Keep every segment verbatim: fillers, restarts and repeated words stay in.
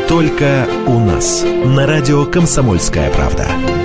Только у нас. На радио «Комсомольская правда».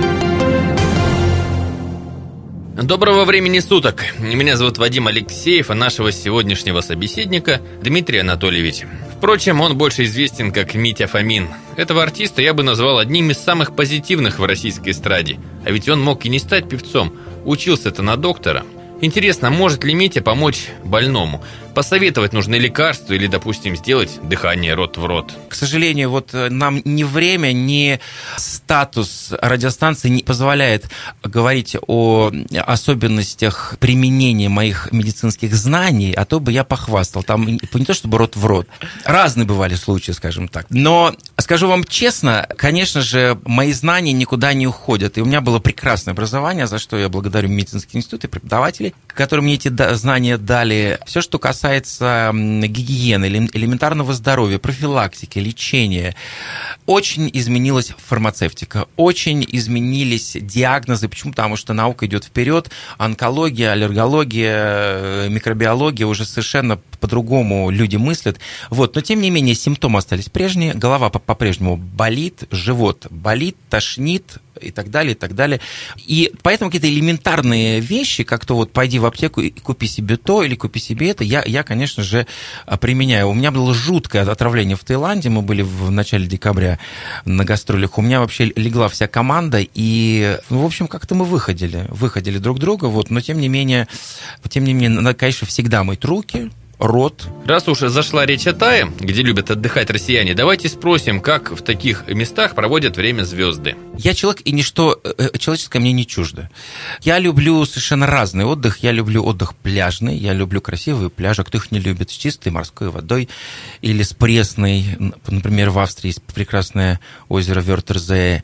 Доброго времени суток. Меня зовут Вадим Алексеев, а нашего сегодняшнего собеседника Дмитрий Анатольевич. Впрочем, он больше известен как Митя Фомин. Этого артиста я бы назвал одним из самых позитивных в российской эстраде. А ведь он мог и не стать певцом. Учился-то на доктора. Интересно, может ли Митя помочь больному? Посоветовать нужные лекарства или, допустим, сделать дыхание рот в рот? К сожалению, вот нам ни время, ни статус радиостанции не позволяет говорить о особенностях применения моих медицинских знаний, а то бы я похвастал. Там не то чтобы рот в рот. Разные бывали случаи, скажем так. Но скажу вам честно, конечно же, мои знания никуда не уходят. И у меня было прекрасное образование, за что я благодарю медицинский институт и преподавателей, которые мне эти знания дали. Все, что касается гигиены, элементарного здоровья, профилактики, лечения, очень изменилась фармацевтика, очень изменились диагнозы. Почему? Потому что наука идет вперед, онкология, аллергология, микробиология уже совершенно по-другому люди мыслят. Вот. Но, тем не менее, симптомы остались прежние, голова по-прежнему болит, живот болит, тошнит, и так далее, и так далее. И поэтому какие-то элементарные вещи, как то вот пойди в аптеку и купи себе то или купи себе это, я, я, конечно же, применяю. У меня было жуткое отравление в Таиланде, мы были в начале декабря на гастролях, у меня вообще легла вся команда, и, ну, в общем, как-то мы выходили, выходили друг друга, вот, но тем не менее, тем не менее, надо, конечно, всегда мыть руки, рот. Раз уж зашла речь о Тае, где любят отдыхать россияне, давайте спросим, как в таких местах проводят время звезды. Я человек, и ничто человеческое мне не чуждо. Я люблю совершенно разный отдых. Я люблю отдых пляжный, я люблю красивые пляжи. Кто их не любит? С чистой морской водой или с пресной. Например, в Австрии есть прекрасное озеро Вёртерзее.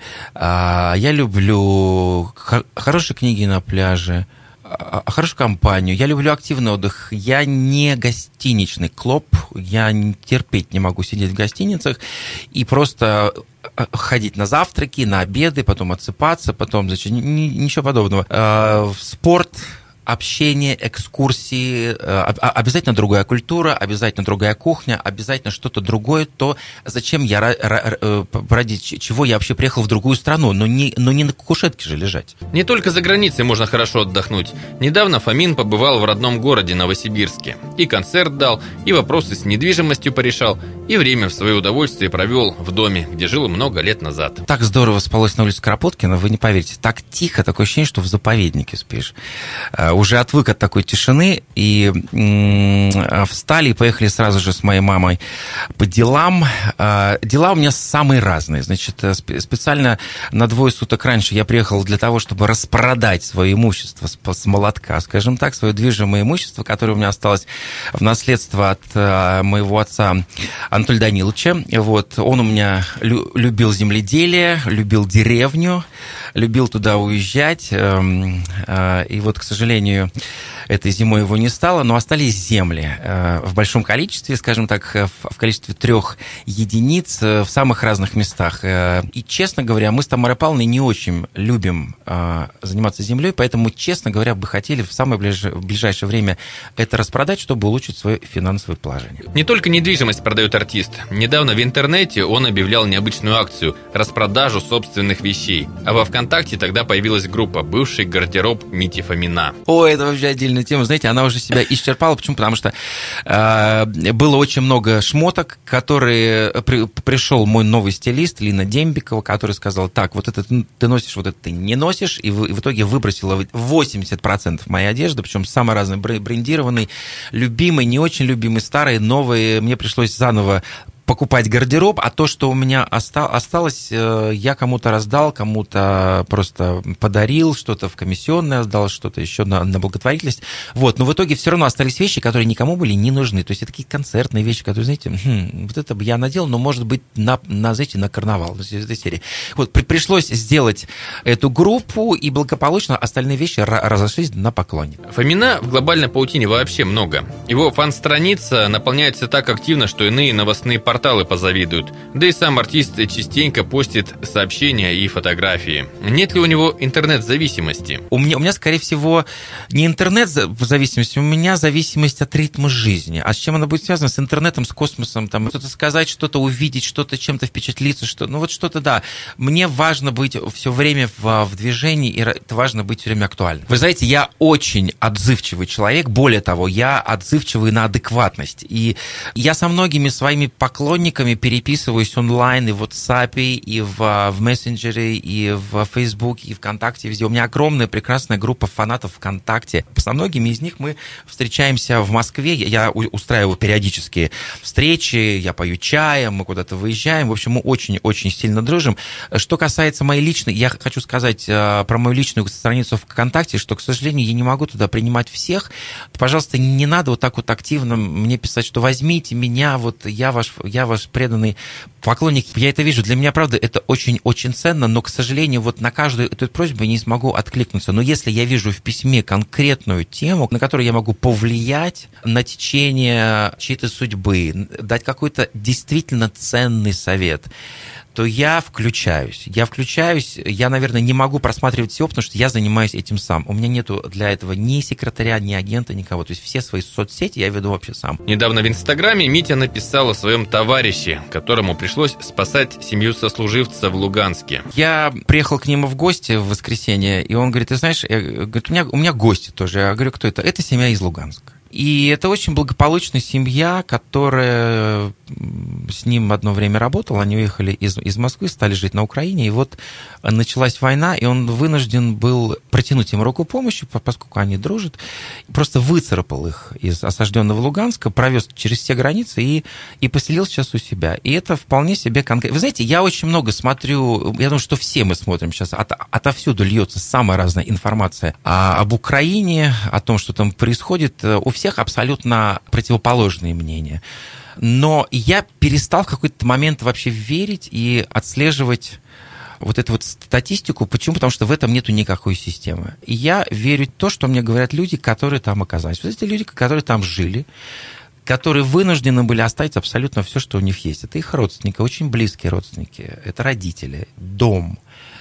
Я люблю хорошие книги на пляже, хорошую компанию. Я люблю активный отдых. Я не гостиничный клоп. Я терпеть не могу сидеть в гостиницах и просто ходить на завтраки, на обеды, потом отсыпаться, потом, значит, ничего подобного. Спорт, общение, экскурсии, обязательно другая культура, обязательно другая кухня, обязательно что-то другое, то зачем я, ради чего я вообще приехал в другую страну, но не, но не на кушетке же лежать. Не только за границей можно хорошо отдохнуть. Недавно Фомин побывал в родном городе Новосибирске. И концерт дал, и вопросы с недвижимостью порешал, и время в свое удовольствие провел в доме, где жил много лет назад. Так здорово спалось на улице Кропоткина, вы не поверите. Так тихо, такое ощущение, что в заповеднике спишь. Уже отвык от такой тишины, и м- встали и поехали сразу же с моей мамой по делам. Дела у меня самые разные. Значит, специально на двое суток раньше я приехал для того, чтобы распродать свое имущество с, с молотка, скажем так, свое движимое имущество, которое у меня осталось в наследство от моего отца Анатолия Даниловича. Вот. Он у меня лю- любил земледелие, любил деревню, любил туда уезжать. И вот, к сожалению, этой зимой его не стало, но остались земли в большом количестве, скажем так, в количестве трех единиц в самых разных местах. И, честно говоря, мы с Тамарой Павловной не очень любим заниматься землей, поэтому, честно говоря, бы хотели в самое ближайшее время это распродать, чтобы улучшить свое финансовое положение. Не только недвижимость продает артист. Недавно в интернете он объявлял необычную акцию – распродажу собственных вещей. А во ВКонтакте тогда появилась группа «Бывший гардероб Мити Фомина». О, это вообще отдельная тема. Знаете, она уже себя исчерпала. Почему? Потому что э, было очень много шмоток, которые... При, пришел мой новый стилист Лина Дембикова, который сказал, так, вот это ты носишь, вот это ты не носишь, и в, и в итоге выбросила восемьдесят процентов моей одежды, причем самой разной, брендированной, любимой, не очень любимой, старой, новой. Мне пришлось заново покупать гардероб, а то, что у меня осталось, я кому-то раздал, кому-то просто подарил, что-то в комиссионное сдал, что-то еще на, на благотворительность. Вот. Но в итоге все равно остались вещи, которые никому были не нужны. То есть это такие концертные вещи, которые, знаете, хм, вот это бы я надел, но, может быть, на, на, знаете, на карнавал из этой серии. Вот. При, пришлось сделать эту группу, и благополучно остальные вещи разошлись на поклоне. Фомина в глобальной паутине вообще много. Его фан-страница наполняется так активно, что иные новостные порталы порталы позавидуют. Да и сам артист частенько постит сообщения и фотографии. Нет ли у него интернет-зависимости? У меня, у меня, скорее всего, не интернет-зависимость, у меня зависимость от ритма жизни. А с чем она будет связана? С интернетом, с космосом, там, что-то сказать, что-то увидеть, что-то чем-то впечатлиться, что, ну вот что-то, да. Мне важно быть все время в, в движении, и это важно быть все время актуальным. Вы знаете, я очень отзывчивый человек, более того, я отзывчивый на адекватность. И я со многими своими поклонниками переписываюсь онлайн и в WhatsApp, и в, в мессенджере, и в Facebook, и ВКонтакте, везде. У меня огромная прекрасная группа фанатов ВКонтакте. Со многими из них мы встречаемся в Москве. Я устраиваю периодические встречи, я пою чаем, мы куда-то выезжаем. В общем, мы очень-очень сильно дружим. Что касается моей личной, я хочу сказать про мою личную страницу ВКонтакте, что, к сожалению, я не могу туда принимать всех. Пожалуйста, не надо вот так вот активно мне писать, что возьмите меня, вот я ваш, я ваш преданный поклонник. Я это вижу. Для меня, правда, это очень-очень ценно, но, к сожалению, вот на каждую эту просьбу я не смогу откликнуться. Но если я вижу в письме конкретную тему, на которую я могу повлиять на течение чьей-то судьбы, дать какой-то действительно ценный совет, то я включаюсь. Я включаюсь, я, наверное, не могу просматривать всего, потому что я занимаюсь этим сам. У меня нету для этого ни секретаря, ни агента, никого. То есть все свои соцсети я веду вообще сам. Недавно в Инстаграме Митя написал о своем товарище, которому пришлось спасать семью сослуживца в Луганске. Я приехал к нему в гости в воскресенье, и он говорит, ты знаешь, я, говорит, у меня, у меня гости тоже. Я говорю, кто это? Это семья из Луганска. И это очень благополучная семья, которая с ним одно время работала. Они уехали из, из Москвы, стали жить на Украине. И вот началась война, и он вынужден был протянуть им руку помощи, поскольку они дружат. Просто выцарапал их из осажденного Луганска, провез через все границы и, и поселил сейчас у себя. И это вполне себе конкретно. Вы знаете, я очень много смотрю, я думаю, что все мы смотрим сейчас, от, отовсюду льется самая разная информация об Украине, о том, что там происходит. У всех всех абсолютно противоположные мнения. Но я перестал в какой-то момент вообще верить и отслеживать вот эту вот статистику. Почему? Потому что в этом нету никакой системы. И я верю в то, что мне говорят люди, которые там оказались. Вот эти люди, которые там жили, которые вынуждены были оставить абсолютно все, что у них есть. Это их родственники, очень близкие родственники. Это родители, дом,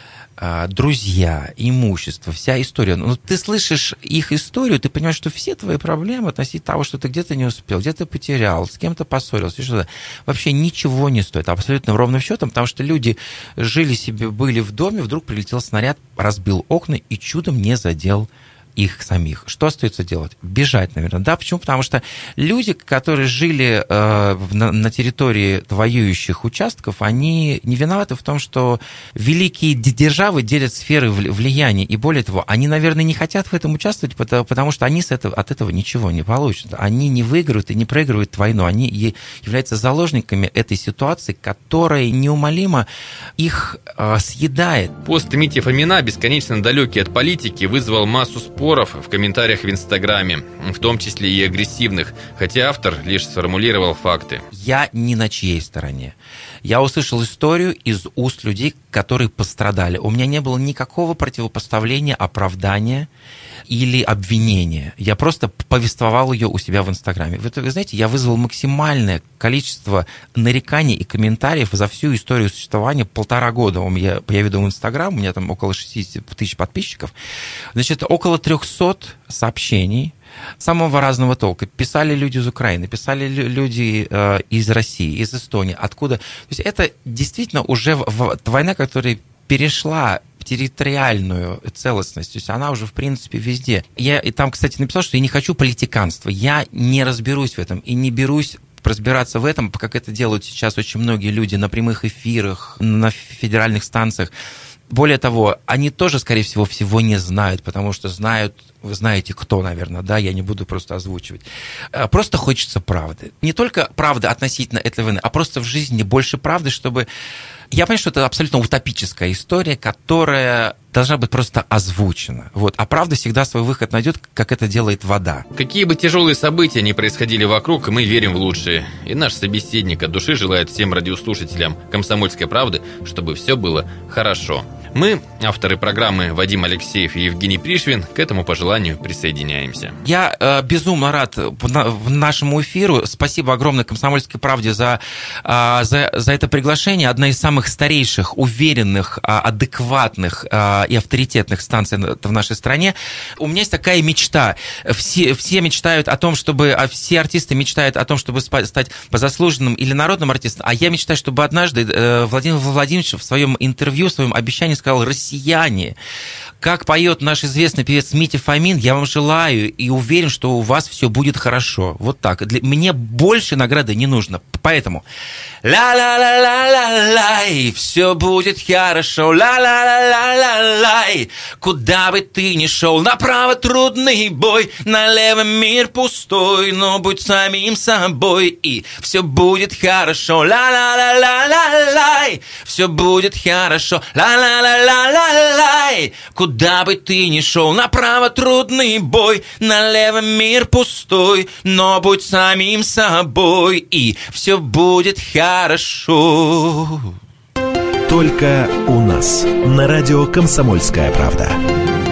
друзья, имущество, вся история. Но ты слышишь их историю, ты понимаешь, что все твои проблемы относительно того, что ты где-то не успел, где-то потерял, с кем-то поссорился, что-то, вообще ничего не стоит. Абсолютно ровным счетом, потому что люди жили себе, были в доме, вдруг прилетел снаряд, разбил окна и чудом не задел их самих. Что остается делать? Бежать, наверное. Да, почему? Потому что люди, которые жили э, на, на территории воюющих участков, они не виноваты в том, что великие державы делят сферы влияния. И более того, они, наверное, не хотят в этом участвовать, потому, потому что они с этого, от этого ничего не получат. Они не выиграют и не проигрывают войну. Они являются заложниками этой ситуации, которая неумолимо их э, съедает. Пост Мити Фомина, бесконечно далекий от политики, вызвал массу споров в комментариях в Инстаграме, в том числе и агрессивных, хотя автор лишь сформулировал факты. Я не на чьей стороне. Я услышал историю из уст людей, которые пострадали. У меня не было никакого противопоставления, оправдания или обвинения. Я просто повествовал ее у себя в Инстаграме. Вы, вы знаете, я вызвал максимальное количество нареканий и комментариев за всю историю существования. Полтора года я, я веду в Инстаграм, у меня там около шестьдесят тысяч подписчиков. Значит, около трехсот сообщений самого разного толка. Писали люди из Украины, писали люди э, из России, из Эстонии, откуда. То есть это действительно уже в, в, война, которая перешла территориальную целостность, то есть она уже, в принципе, везде. Я и там, кстати, написал, что я не хочу политиканства, я не разберусь в этом и не берусь разбираться в этом, как это делают сейчас очень многие люди на прямых эфирах, на федеральных станциях. Более того, они тоже, скорее всего, всего не знают, потому что знают, вы знаете, кто, наверное, да, я не буду просто озвучивать. Просто хочется правды. Не только правды относительно этой войны, а просто в жизни больше правды, чтобы... Я понимаю, что это абсолютно утопическая история, которая должна быть просто озвучена. Вот. А правда всегда свой выход найдет, как это делает вода. Какие бы тяжелые события ни происходили вокруг, мы верим в лучшее. И наш собеседник от души желает всем радиослушателям «Комсомольской правды», чтобы все было хорошо. Мы, авторы программы Вадим Алексеев и Евгений Пришвин, к этому пожеланию присоединяемся. Я э, безумно рад в нашему эфиру. Спасибо огромное «Комсомольской правде» за, э, за, за это приглашение. Одна из самых старейших, уверенных, э, адекватных э, и авторитетных станций в нашей стране. У меня есть такая мечта. Все, все мечтают о том, чтобы... Все артисты мечтают о том, чтобы стать заслуженным или народным артистом. А я мечтаю, чтобы однажды э, Владимир Владимирович в своем интервью, в своем обещании сказал: «Россияне, как поет наш известный певец Митя Фомин, я вам желаю и уверен, что у вас все будет хорошо». Вот так. Для... Мне больше награды не нужно. Поэтому ла-ла-ла-ла-ла-лай, все будет хорошо, ла-ла-ла-ла-ла-лай, куда бы ты ни шел, направо трудный бой, налево мир пустой, но будь самим собой, и все будет хорошо, ла-ла-ла-ла-ла-лай, все будет хорошо, ла-ла-ла-ла-ла-лай, куда бы ты ни шел, направо трудный бой, налево мир пустой, но будь самим собой, и все будет хорошо. Только у нас на радио «Комсомольская правда».